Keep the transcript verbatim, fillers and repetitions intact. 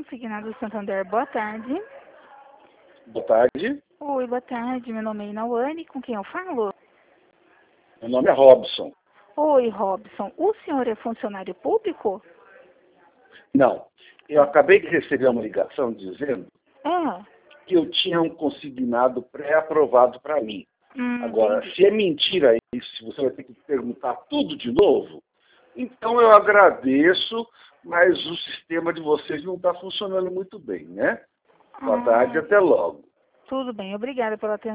consignado do Santander. Boa tarde. Boa tarde. Oi, boa tarde. Meu nome é Inauane. Com quem eu falo? Meu nome é Robson. Oi, Robson. O senhor é funcionário público? Não. Eu acabei de receber uma ligação dizendo Ah. que eu tinha um consignado pré-aprovado para mim. Hum, Agora, entendi. se é mentira isso, se você vai ter que perguntar tudo de novo, então eu agradeço, mas o sistema de vocês não está funcionando muito bem, né? Boa tarde, Ah, até logo. tudo bem. Obrigada pela atenção.